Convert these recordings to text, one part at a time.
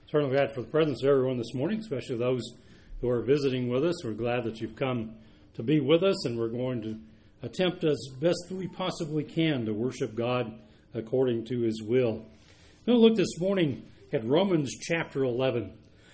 Certainly glad for the presence of everyone this morning, especially those who are visiting with us. We're glad that you've come to be with us, and we're going to attempt as best we possibly can to worship God according to His will. We're going to look this morning at Romans chapter 11.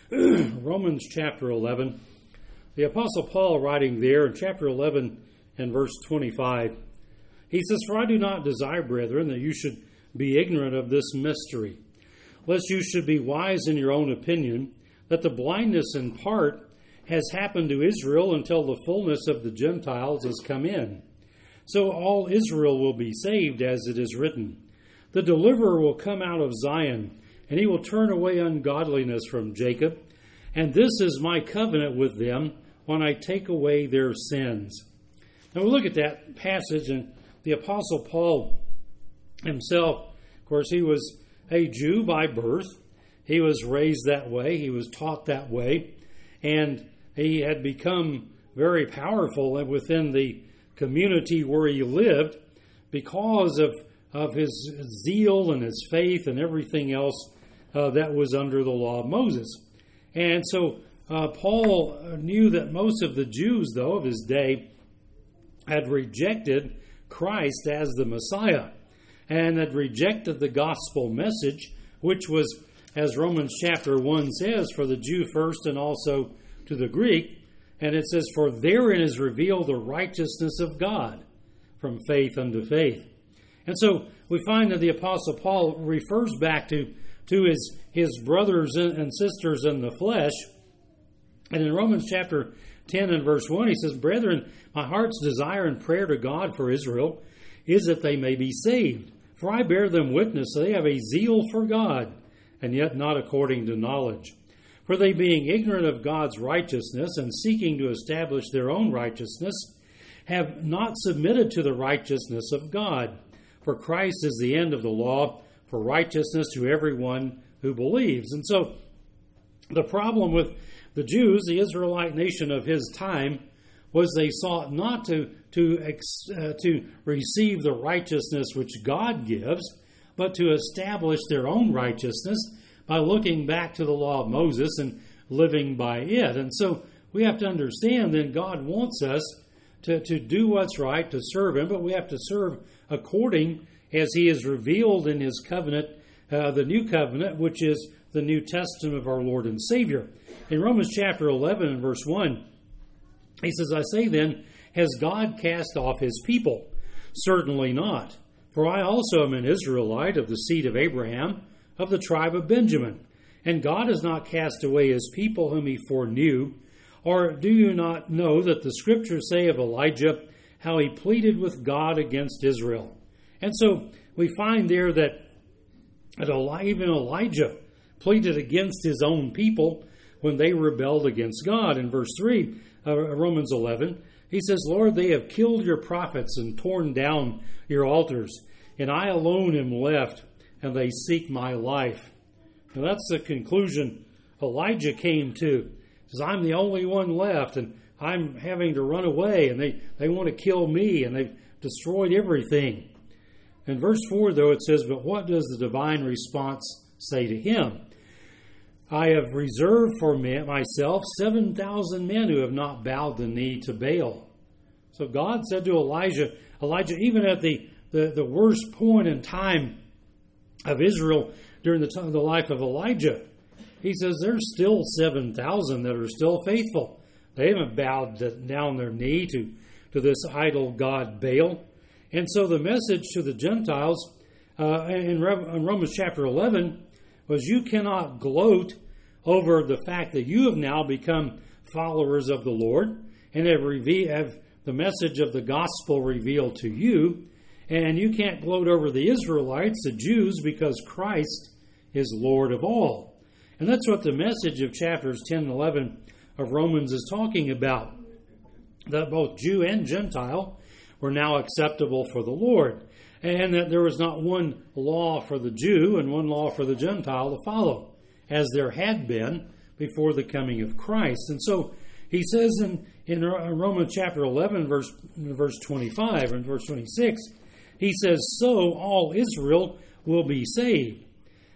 Romans chapter 11. The Apostle Paul writing there in chapter 11 and verse 25. He says, "For I do not desire, brethren, that you should be ignorant of this mystery, lest you should be wise in your own opinion, that the blindness in part has happened to Israel until the fullness of the Gentiles has come in. So all Israel will be saved, as it is written, the deliverer will come out of Zion, and he will turn away ungodliness from Jacob. And this is my covenant with them when I take away their sins." Now we look at that passage, and the Apostle Paul himself, of course, he was a Jew by birth. He was raised that way. He was taught that way. And he had become very powerful within the community where he lived because of his zeal and his faith and everything else that was under the law of Moses. And so Paul knew that most of the Jews, though, of his day had rejected Christ as the Messiah, and had rejected the gospel message, which was, as Romans chapter 1 says, for the Jew first and also to the Greek. And it says, "For therein is revealed the righteousness of God from faith unto faith." And so we find that the Apostle Paul refers back to his brothers and sisters in the flesh. And in Romans chapter 10 and verse 1, he says, "Brethren, my heart's desire and prayer to God for Israel is that they may be saved. For I bear them witness, they have a zeal for God, and yet not according to knowledge. For they, being ignorant of God's righteousness and seeking to establish their own righteousness, have not submitted to the righteousness of God. For Christ is the end of the law for righteousness to everyone who believes." And so the problem with the Jews, the Israelite nation of his time, was they sought not to receive the righteousness which God gives, but to establish their own righteousness by looking back to the law of Moses and living by it. And so we have to understand that God wants us to do what's right, to serve Him, but we have to serve according as He is revealed in His covenant, the new covenant, which is the New Testament of our Lord and Savior. In Romans chapter 11 and verse 1, he says, "I say then, has God cast off His people? Certainly not. For I also am an Israelite of the seed of Abraham, of the tribe of Benjamin. And God has not cast away His people whom He foreknew. Or do you not know that the Scriptures say of Elijah, how he pleaded with God against Israel?" And so we find there that even Elijah pleaded against his own people when they rebelled against God. In verse 3 of Romans 11, he says, "Lord, they have killed your prophets and torn down your altars, and I alone am left, and they seek my life." Now that's the conclusion Elijah came to. He says, "I'm the only one left, and I'm having to run away, and they want to kill me, and they've destroyed everything." In verse 4, though, it says, "But what does the divine response say to him? I have reserved for myself 7,000 men who have not bowed the knee to Baal." So God said to Elijah, even at the worst point in time of Israel during the life of Elijah, He says there's still 7,000 that are still faithful. They haven't bowed down their knee to this idol god Baal. And so the message to the Gentiles in Romans chapter 11 was, you cannot gloat over the fact that you have now become followers of the Lord and have the message of the gospel revealed to you. And you can't gloat over the Israelites, the Jews, because Christ is Lord of all. And that's what the message of chapters 10 and 11 of Romans is talking about. That both Jew and Gentile were now acceptable for the Lord. And that there was not one law for the Jew and one law for the Gentile to follow, as there had been before the coming of Christ. And so he says in Romans chapter 11, verse 25 and verse 26, he says, "So all Israel will be saved."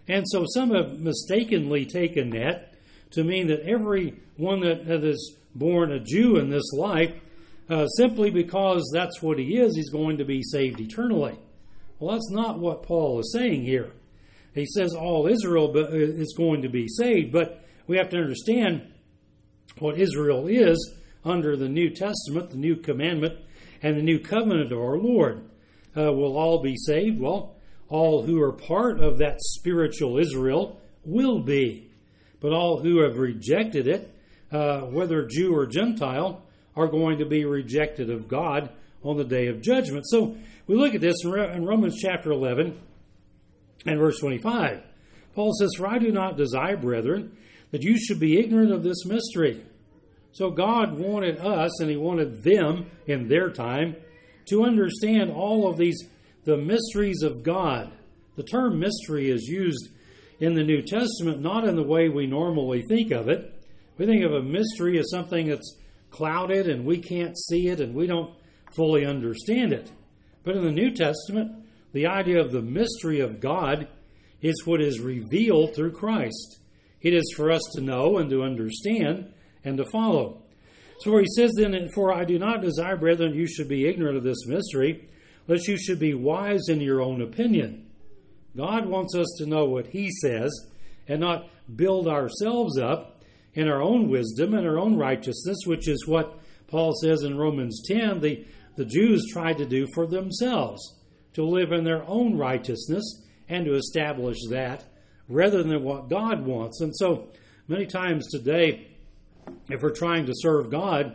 And so some have mistakenly taken that to mean that everyone that is born a Jew in this life, simply because that's what he is, he's going to be saved eternally. Well, that's not what Paul is saying here. He says all Israel is going to be saved, but we have to understand what Israel is under the New Testament, the New Commandment, and the New Covenant of our Lord. Will all be saved? Well, all who are part of that spiritual Israel will be. But all who have rejected it, whether Jew or Gentile, are going to be rejected of God on the day of judgment. So we look at this in Romans chapter 11 and verse 25. Paul says, "For I do not desire, brethren, that you should be ignorant of this mystery." So God wanted us, and he wanted them in their time, to understand all of the mysteries of God. The term mystery is used in the New Testament not in the way we normally think of it. We think of a mystery as something that's clouded and we can't see it and we don't fully understand it. But in the New Testament, the idea of the mystery of God is what is revealed through Christ. It is for us to know and to understand and to follow. So where he says then, "For I do not desire, brethren, you should be ignorant of this mystery, lest you should be wise in your own opinion." God wants us to know what he says and not build ourselves up in our own wisdom and our own righteousness, which is what Paul says in Romans 10, the Jews tried to do for themselves, to live in their own righteousness and to establish that rather than what God wants. And so many times today, if we're trying to serve God,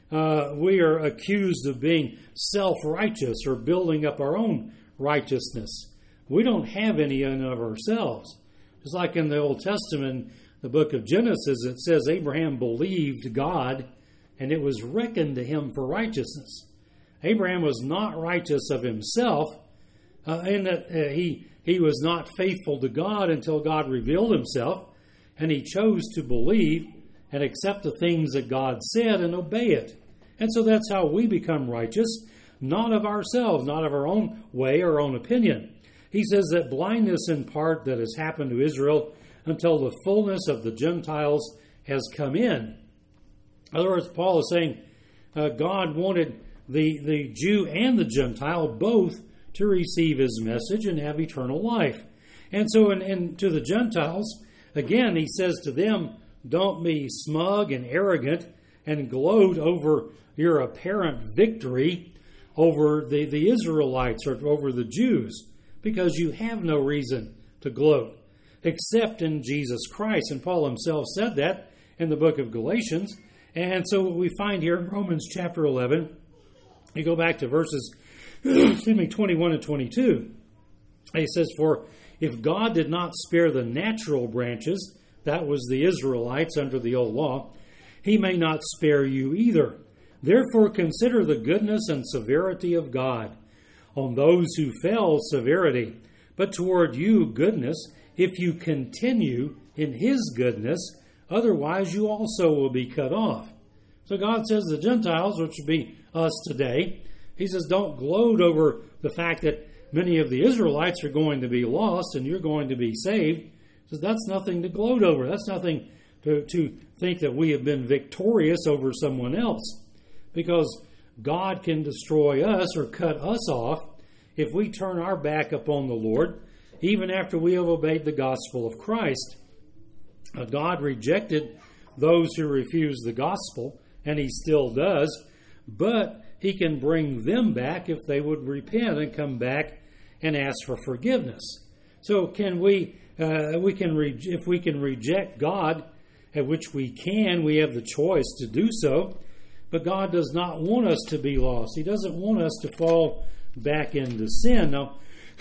we are accused of being self-righteous or building up our own righteousness. We don't have any in of ourselves. Just like in the Old Testament, the book of Genesis, it says Abraham believed God and it was reckoned to him for righteousness. Abraham was not righteous of himself in that he was not faithful to God until God revealed himself, and he chose to believe and accept the things that God said and obey it. And so that's how we become righteous, not of ourselves, not of our own way, our own opinion. He says that blindness in part that has happened to Israel until the fullness of the Gentiles has come in. In other words, Paul is saying God wanted the Jew and the Gentile both to receive his message and have eternal life. And so to the Gentiles, again, he says to them, don't be smug and arrogant and gloat over your apparent victory over the Israelites or over the Jews, because you have no reason to gloat except in Jesus Christ. And Paul himself said that in the book of Galatians. And so what we find here in Romans chapter 11, you go back to verses 21 and 22. He says, "For if God did not spare the natural branches," that was the Israelites under the old law, "he may not spare you either. Therefore consider the goodness and severity of God. On those who fell, severity, but toward you goodness, if you continue in his goodness, otherwise you also will be cut off." So God says to the Gentiles, which would be us today, he says, don't gloat over the fact that many of the Israelites are going to be lost and you're going to be saved. He says, that's nothing to gloat over. That's nothing to think that we have been victorious over someone else, because God can destroy us or cut us off if we turn our back upon the Lord, even after we have obeyed the gospel of Christ. God rejected those who refused the gospel, and he still does, but he can bring them back if they would repent and come back and ask for forgiveness. So if we can reject God, at which we can, we have the choice to do so, but God does not want us to be lost. He doesn't want us to fall back into sin. Now,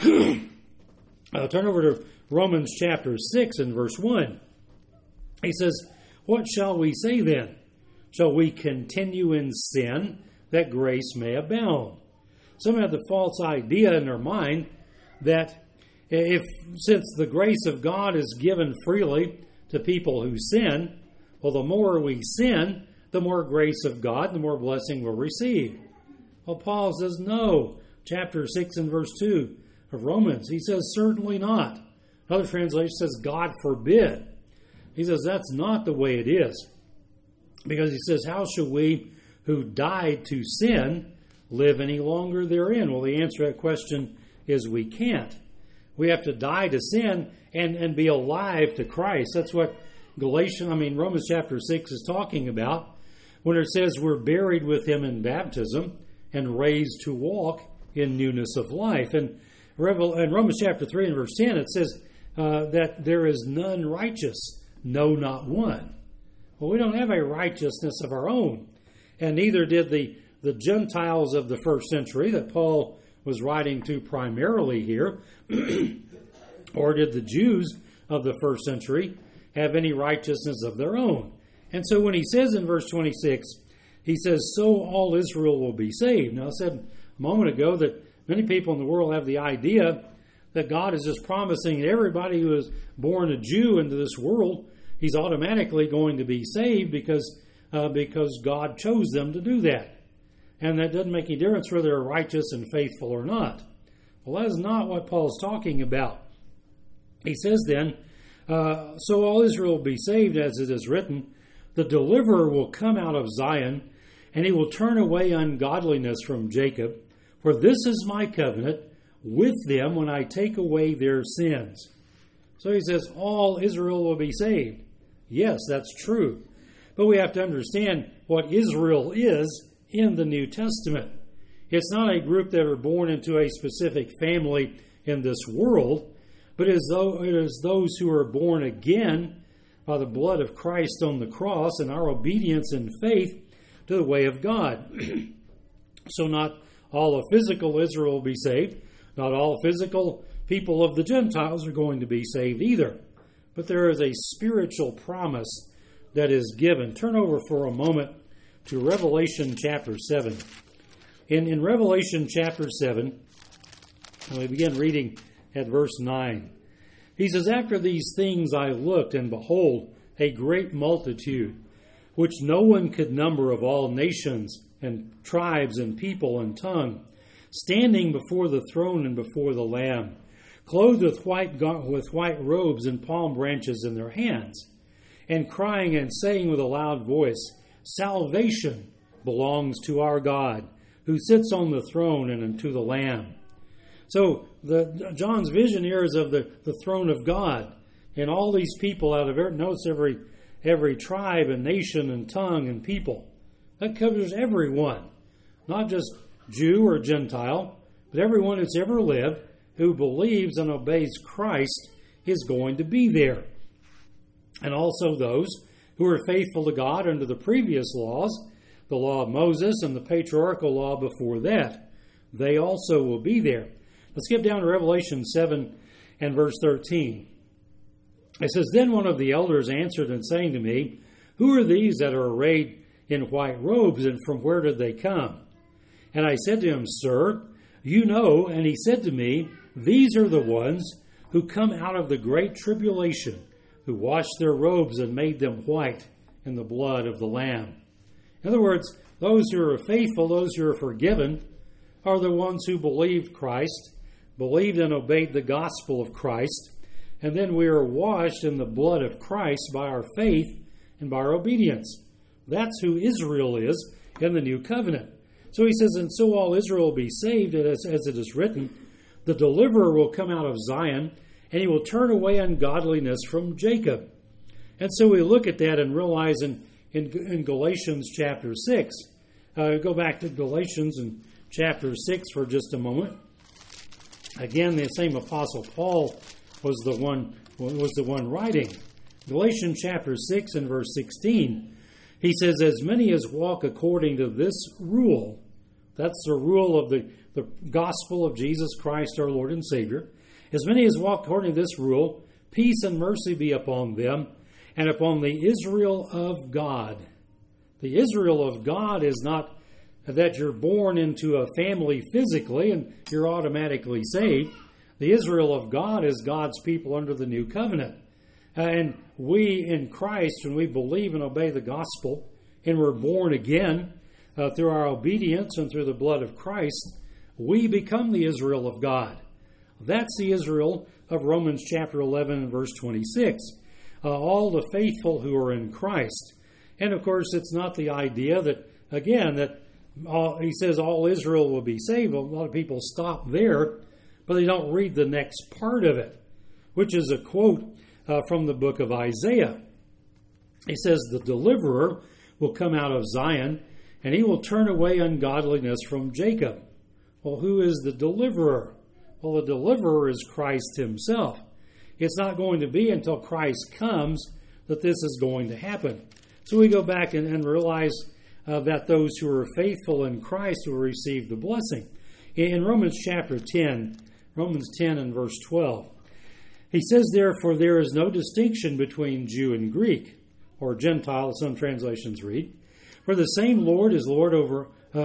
turn over to Romans chapter 6 and verse 1. He says, "What shall we say then? Shall we continue in sin that grace may abound?" Some have the false idea in their mind that since the grace of God is given freely to people who sin, well, the more we sin, the more grace of God, the more blessing we'll receive. Well, Paul says no. Chapter 6 and verse 2 of Romans, he says, certainly not. Another translation says, God forbid. He says that's not the way it is. Because he says, how shall we who died to sin live any longer therein? Well, the answer to that question is we can't. We have to die to sin and be alive to Christ. That's what Romans chapter 6 is talking about when it says we're buried with him in baptism and raised to walk in newness of life. And in Romans chapter 3 and verse 10, it says that there is none righteous, no, not one. Well, we don't have a righteousness of our own, and neither did the Gentiles of the first century that Paul was writing to primarily here, or did the Jews of the first century have any righteousness of their own. And so when he says in verse 26, he says, so all Israel will be saved. Now, I said a moment ago that many people in the world have the idea that God is just promising everybody who is born a Jew into this world, he's automatically going to be saved because God chose them to do that. And that doesn't make any difference whether they're righteous and faithful or not. Well, that is not what Paul's talking about. He says then, so all Israel will be saved, as it is written, the deliverer will come out of Zion, and he will turn away ungodliness from Jacob. For this is my covenant with them when I take away their sins. So he says, all Israel will be saved. Yes, that's true. But we have to understand what Israel is in the New Testament. It's not a group that are born into a specific family in this world, but it is those who are born again by the blood of Christ on the cross and our obedience and faith to the way of God. So not all of physical Israel will be saved. Not all physical people of the Gentiles are going to be saved either. But there is a spiritual promise that is given. Turn over for a moment to Revelation chapter 7. In Revelation chapter 7, we begin reading at verse 9. He says, after these things I looked, and behold, a great multitude, which no one could number, of all nations and tribes and people and tongue, standing before the throne and before the Lamb, clothed with white robes and palm branches in their hands, and crying and saying with a loud voice, salvation belongs to our God, who sits on the throne and unto the Lamb. So John's vision here is of the throne of God, and all these people out of every tribe and nation and tongue and people. That covers everyone, not just Jew or Gentile, but everyone who's ever lived who believes and obeys Christ is going to be there. And also those who are faithful to God under the previous laws, the law of Moses and the patriarchal law before that, they also will be there. Let's skip down to Revelation 7 and verse 13. It says, then one of the elders answered and saying to me, who are these that are arrayed in white robes, and from where did they come? And I said to him, sir, you know. And he said to me, these are the ones who come out of the great tribulation, who washed their robes and made them white in the blood of the Lamb. In other words, those who are faithful, those who are forgiven, are the ones who believed Christ, believed and obeyed the gospel of Christ, and then we are washed in the blood of Christ by our faith and by our obedience. That's who Israel is in the new covenant. So he says, and so all Israel will be saved, as it is written, the deliverer will come out of Zion, and he will turn away ungodliness from Jacob. And so we look at that and realize in Galatians chapter 6, go back to Galatians in chapter 6 for just a moment. Again, the same Apostle Paul was the one writing. Galatians chapter 6 and verse 16, he says, as many as walk according to this rule, that's the rule of the gospel of Jesus Christ our Lord and Savior, as many as walk according to this rule, peace and mercy be upon them and upon the Israel of God. The Israel of God is not that you're born into a family physically and you're automatically saved. The Israel of God is God's people under the new covenant. And we in Christ, when we believe and obey the gospel, and we're born again through our obedience and through the blood of Christ, we become the Israel of God. That's the Israel of Romans chapter 11 and verse 26. All the faithful who are in Christ. And of course, it's not the idea that, again, that he says all Israel will be saved. A lot of people stop there, but they don't read the next part of it, which is a quote from the book of Isaiah. He says, the deliverer will come out of Zion, and he will turn away ungodliness from Jacob. Well, who is the deliverer? Well, the deliverer is Christ himself. It's not going to be until Christ comes that this is going to happen. So we go back and realize that those who are faithful in Christ will receive the blessing. In Romans chapter 10, Romans 10 and verse 12, he says, therefore, there is no distinction between Jew and Greek, or Gentile, as some translations read. For the same Lord is Lord over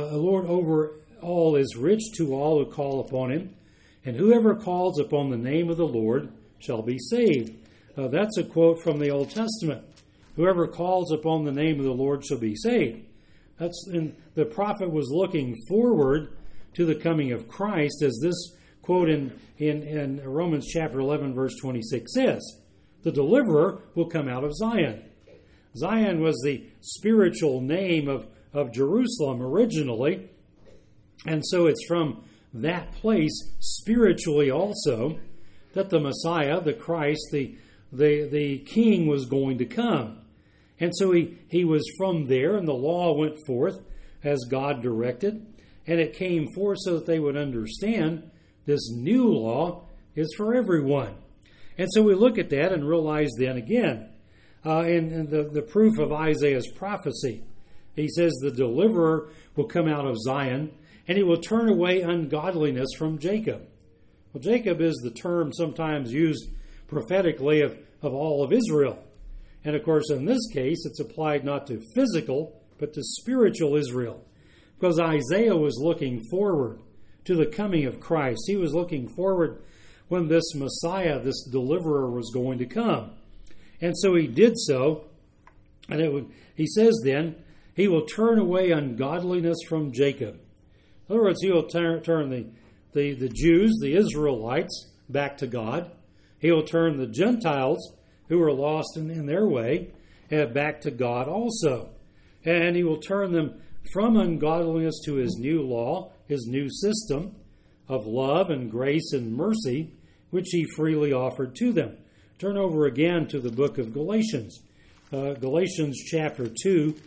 all, is rich to all who call upon him, and whoever calls upon the name of the Lord shall be saved. That's a quote from the Old Testament. Whoever calls upon the name of the Lord shall be saved. And the prophet was looking forward to the coming of Christ, as this quote in Romans chapter 11, verse 26 says. The deliverer will come out of Zion. Zion was the spiritual name of Jerusalem originally, and so it's from that place spiritually also that the Messiah, the Christ, the King was going to come. And so he was from there, and the law went forth as God directed, and it came forth so that they would understand this new law is for everyone. And so we look at that and realize then again, in the proof of Isaiah's prophecy, he says the deliverer will come out of Zion, and he will turn away ungodliness from Jacob. Well, Jacob is the term sometimes used prophetically of all of Israel. And of course, in this case, it's applied not to physical, but to spiritual Israel. Because Isaiah was looking forward to the coming of Christ. He was looking forward when this Messiah, this deliverer, was going to come. And so he did so. And he says then, he will turn away ungodliness from Jacob. In other words, he will turn the Jews, the Israelites, back to God. He will turn the Gentiles, who are lost in their way, back to God also. And he will turn them from ungodliness to his new law, his new system of love and grace and mercy, which he freely offered to them. Turn over again to the book of Galatians. Galatians chapter 2.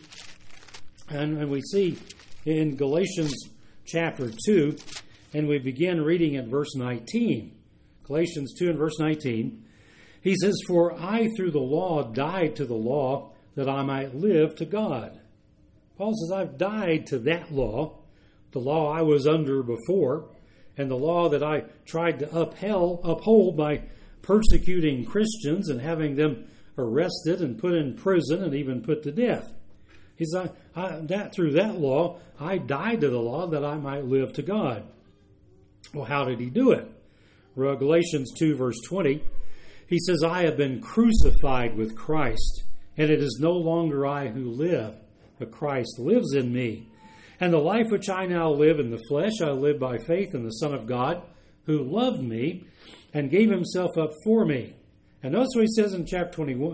And we see in Galatians chapter 2, and we begin reading at verse 19. Galatians 2 and verse 19. He says, for I through the law died to the law that I might live to God. Paul says, I've died to that law, the law I was under before, and the law that I tried to uphold by persecuting Christians and having them arrested and put in prison and even put to death. He says, through that law, I died to the law that I might live to God. Well, how did he do it? Galatians 2 verse 20, he says, I have been crucified with Christ, and it is no longer I who live, but Christ lives in me. And the life which I now live in the flesh, I live by faith in the Son of God, who loved me and gave himself up for me. And notice what he says in chapter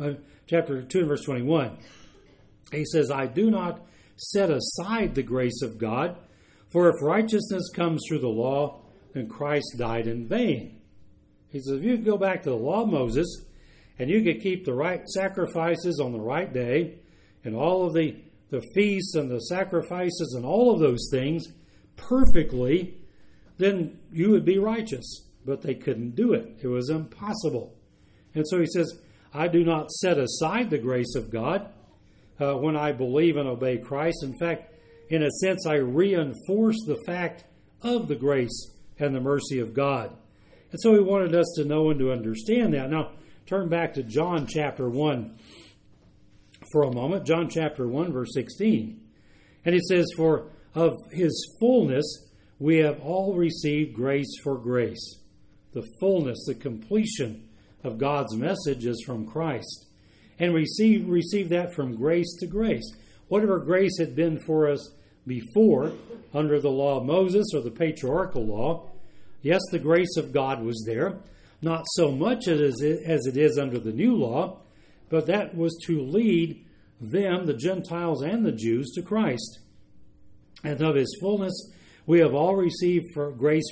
2 and verse 21. He says, I do not set aside the grace of God, for if righteousness comes through the law, then Christ died in vain. He says, if you could go back to the law of Moses, and you could keep the right sacrifices on the right day, and all of the feasts and the sacrifices and all of those things perfectly, then you would be righteous. But they couldn't do it. It was impossible. And so he says, I do not set aside the grace of God when I believe and obey Christ. In fact, in a sense, I reinforce the fact of the grace and the mercy of God. And so he wanted us to know and to understand that. Now, turn back to John chapter 1 for a moment. John chapter 1, verse 16. And it says, for of his fullness we have all received grace for grace. The fullness, the completion of God's message is from Christ. And receive that from grace to grace. Whatever grace had been for us before, under the law of Moses or the patriarchal law, yes, the grace of God was there. not so much as it is under the new law, but that was to lead them, the Gentiles and the Jews, to Christ. And of his fullness we have all received for grace.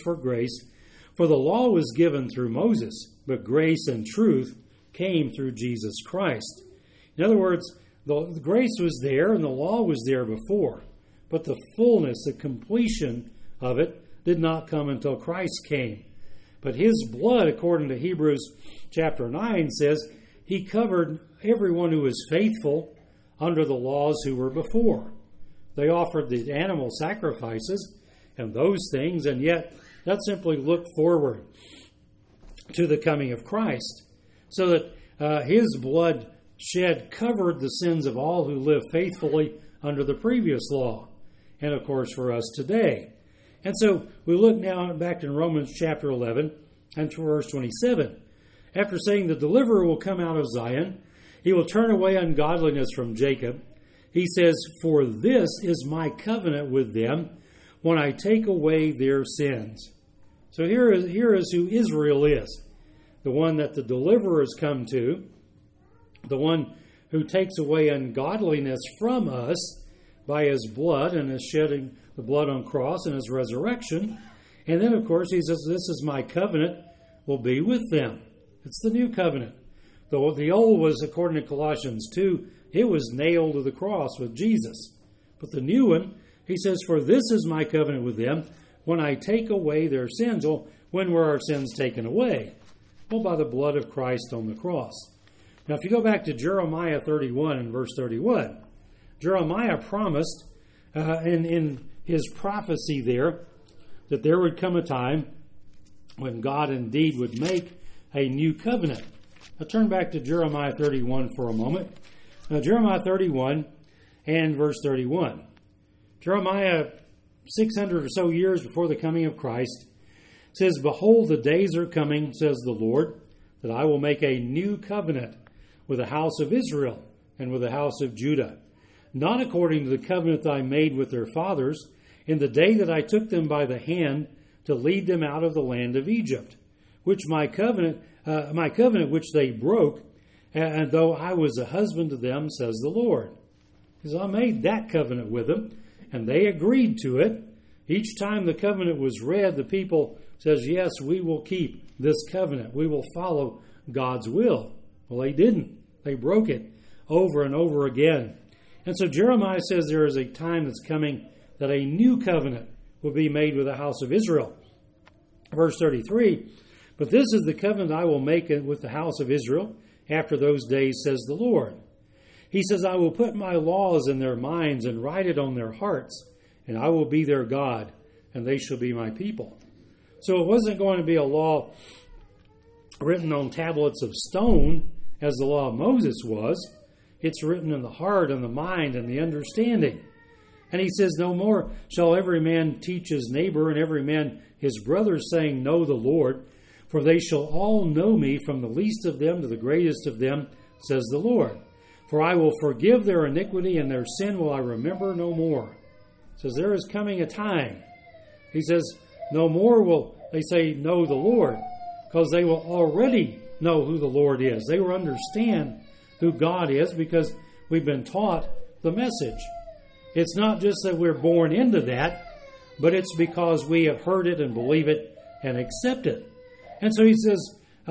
For the law was given through Moses, but grace and truth came through Jesus Christ. In other words, the grace was there and the law was there before, but the fullness, the completion of it did not come until Christ came. But his blood, according to Hebrews chapter 9, says he covered everyone who was faithful under the laws who were before. They offered the animal sacrifices and those things, and yet that simply looked forward to the coming of Christ, so that his blood shed covered the sins of all who live faithfully under the previous law, and of course for us today. And so we look now back in Romans chapter 11 and to verse 27. After saying the deliverer will come out of Zion, he will turn away ungodliness from Jacob. He says, for this is my covenant with them when I take away their sins. So here is who Israel is, the one that the deliverer has come to, the one who takes away ungodliness from us by his blood and his shedding the blood on cross and his resurrection. And then, of course, he says, this is my covenant, will be with them. It's the new covenant. The old was, according to Colossians 2, it was nailed to the cross with Jesus. But the new one, he says, for this is my covenant with them when I take away their sins. Well, when were our sins taken away? Well, by the blood of Christ on the cross. Now, if you go back to Jeremiah 31 and verse 31, Jeremiah promised in his prophecy there that there would come a time when God indeed would make a new covenant. Now, turn back to Jeremiah 31 for a moment. Now, Jeremiah 31 and verse 31. Jeremiah, 600 or so years before the coming of Christ, says, behold, the days are coming, says the Lord, that I will make a new covenant with the house of Israel and with the house of Judah, not according to the covenant that I made with their fathers in the day that I took them by the hand to lead them out of the land of Egypt, which my covenant which they broke, and though I was a husband to them, says the Lord. Because I made that covenant with them, and they agreed to it. Each time the covenant was read, the people says, yes, we will keep this covenant. We will follow God's will. Well, they didn't. They broke it over and over again. And so Jeremiah says there is a time that's coming that a new covenant will be made with the house of Israel. Verse 33, but this is the covenant I will make with the house of Israel after those days, says the Lord. He says, I will put my laws in their minds and write it on their hearts, and I will be their God, and they shall be my people. So it wasn't going to be a law written on tablets of stone as the law of Moses was. It's written in the heart and the mind and the understanding. And he says, no more shall every man teach his neighbor and every man his brother, saying, know the Lord, for they shall all know me, from the least of them to the greatest of them, says the Lord. For I will forgive their iniquity, and their sin will I remember no more. He says, there is coming a time. He says, no more will they say, know the Lord, because they will already know who the Lord is. They will understand who God is because we've been taught the message. It's not just that we're born into that, but it's because we have heard it and believe it and accept it. And so he says,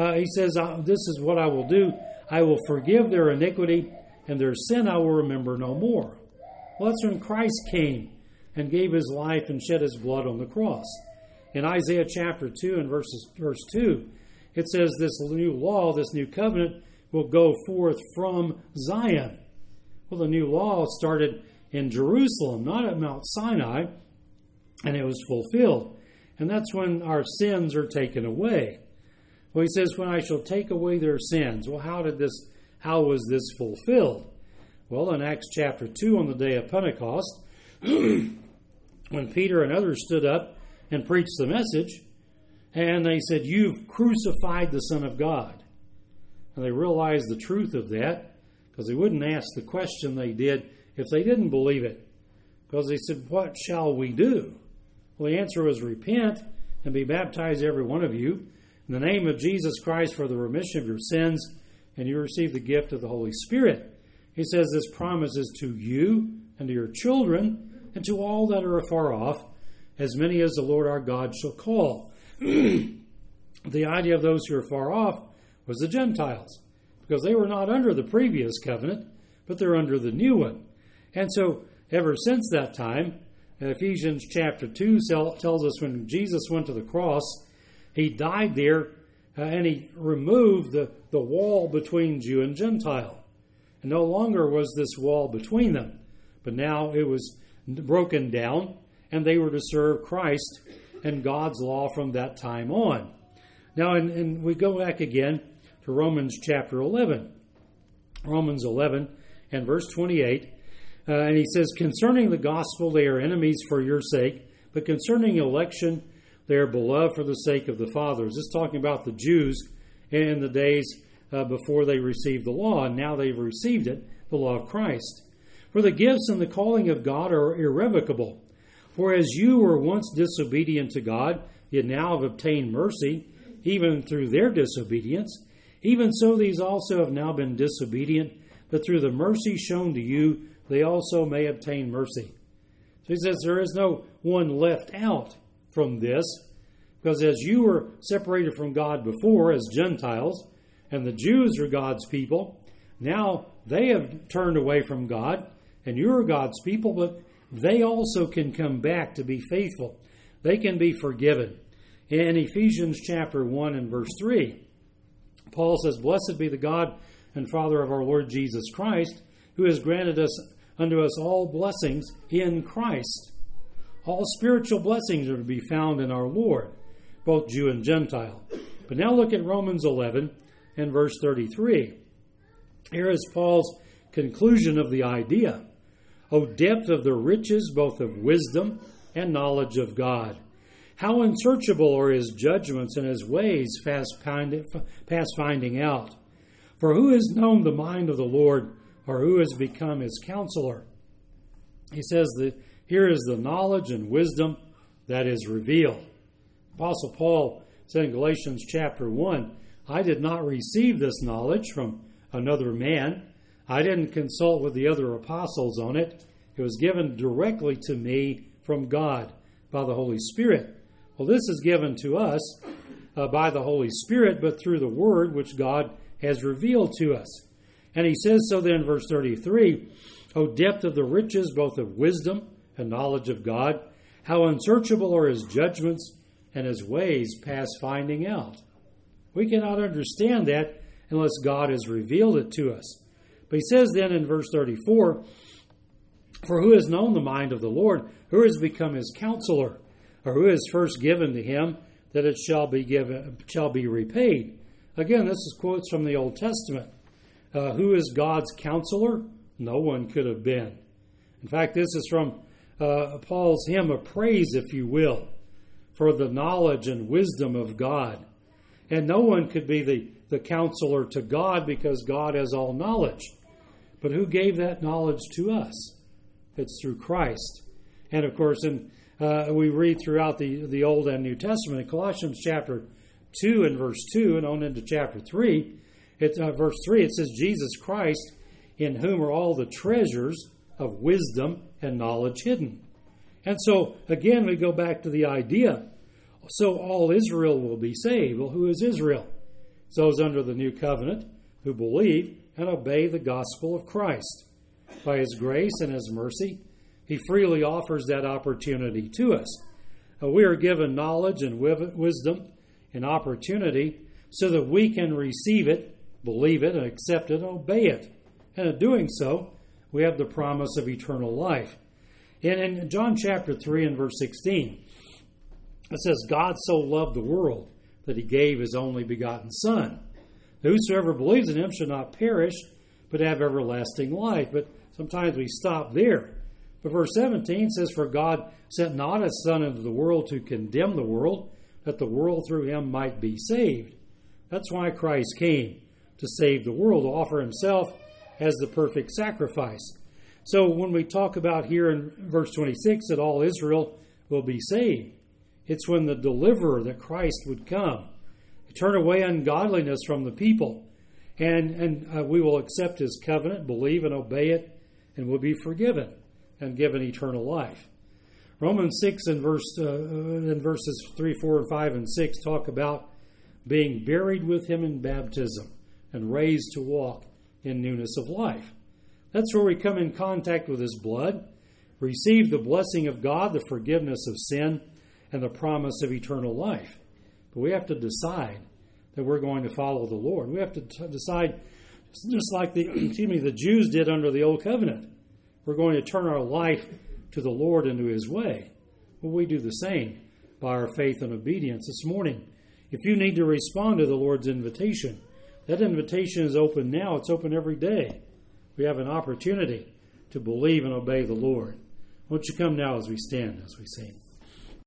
this is what I will do. I will forgive their iniquity, and their sin I will remember no more. Well, that's when Christ came and gave his life and shed his blood on the cross. In Isaiah chapter 2 and verse 2, it says this new law, this new covenant, will go forth from Zion. Well, the new law started in Jerusalem, not at Mount Sinai, and it was fulfilled. And that's when our sins are taken away. Well, he says, when I shall take away their sins. Well, how was this fulfilled? Well, in Acts chapter 2, on the day of Pentecost, when Peter and others stood up and preached the message, and they said, you've crucified the Son of God. And they realized the truth of that, because they wouldn't ask the question they did if they didn't believe it. Because they said, what shall we do? Well, the answer was, repent and be baptized, every one of you, in the name of Jesus Christ for the remission of your sins, and you receive the gift of the Holy Spirit. He says this promise is to you and to your children and to all that are afar off, as many as the Lord our God shall call. The idea of those who are far off was the Gentiles, because they were not under the previous covenant, but they're under the new one. And so, ever since that time, Ephesians chapter 2 tells us when Jesus went to the cross, he died there and he removed the wall between Jew and Gentile. And no longer was this wall between them, but now it was broken down, and they were to serve Christ and God's law from that time on. Now, and we go back again to Romans chapter 11. Romans 11 and verse 28. And he says, concerning the gospel, they are enemies for your sake, but concerning election, they are beloved for the sake of the fathers. This is talking about the Jews in the days before they received the law, and now they've received it, the law of Christ. For the gifts and the calling of God are irrevocable. For as you were once disobedient to God, yet now have obtained mercy, even through their disobedience, even so these also have now been disobedient, that through the mercy shown to you, they also may obtain mercy. So he says there is no one left out from this, because as you were separated from God before as Gentiles, and the Jews are God's people, now they have turned away from God, and you are God's people, but they also can come back to be faithful. They can be forgiven. In Ephesians chapter 1 and verse 3, Paul says, blessed be the God and Father of our Lord Jesus Christ, who has granted unto us all blessings in Christ. All spiritual blessings are to be found in our Lord, both Jew and Gentile. But now look at Romans 11 and verse 33. Here is Paul's conclusion of the idea. O depth of the riches both of wisdom and knowledge of God! How unsearchable are his judgments and his ways past finding out! For who has known the mind of the Lord, or who has become his counselor? He says that here is the knowledge and wisdom that is revealed. Apostle Paul said in Galatians chapter 1, I did not receive this knowledge from another man. I didn't consult with the other apostles on it. It was given directly to me from God by the Holy Spirit. Well, this is given to us by the Holy Spirit, but through the Word which God has revealed to us. And he says so then in verse 33, O depth of the riches both of wisdom and knowledge of God, how unsearchable are his judgments and his ways past finding out. We cannot understand that unless God has revealed it to us. But he says then in verse 34, for who has known the mind of the Lord? Who has become his counselor? Or who has first given to him that it shall be repaid? Again, this is quotes from the Old Testament. Who is God's counselor? No one could have been. In fact, this is from Paul's hymn of praise, if you will, for the knowledge and wisdom of God. And no one could be the counselor to God because God has all knowledge. But who gave that knowledge to us? It's through Christ. And of course, we read throughout the Old and New Testament, in Colossians chapter 2 and verse 2 and on into chapter 3, verse 3, it says, Jesus Christ, in whom are all the treasures of wisdom and knowledge hidden. And so, again, we go back to the idea, so all Israel will be saved. Well, who is Israel? It's those under the new covenant who believe and obey the gospel of Christ. By his grace and his mercy, he freely offers that opportunity to us. We are given knowledge and wisdom and opportunity so that we can receive it, believe it, and accept it, and obey it. And in doing so, we have the promise of eternal life. And in John chapter 3 and verse 16, it says, God so loved the world that he gave his only begotten Son. Whosoever believes in him shall not perish, but have everlasting life. But sometimes we stop there. But verse 17 says, for God sent not his Son into the world to condemn the world, that the world through him might be saved. That's why Christ came, to save the world, to offer himself as the perfect sacrifice. So when we talk about here in verse 26 that all Israel will be saved, it's when the deliverer, that Christ, would come. turn away ungodliness from the people, and we will accept his covenant, believe and obey it, and will be forgiven and given eternal life. Romans 6 in verses 3, 4, and 5, and 6 talk about being buried with him in baptism and raised to walk in newness of life. That's where we come in contact with his blood, receive the blessing of God, the forgiveness of sin, and the promise of eternal life. But we have to decide that we're going to follow the Lord. We have to decide, just like the Jews did under the Old Covenant. We're going to turn our life to the Lord and to his way. Well, we do the same by our faith and obedience this morning. If you need to respond to the Lord's invitation, that invitation is open now. It's open every day. We have an opportunity to believe and obey the Lord. Won't you come now as we stand, as we sing?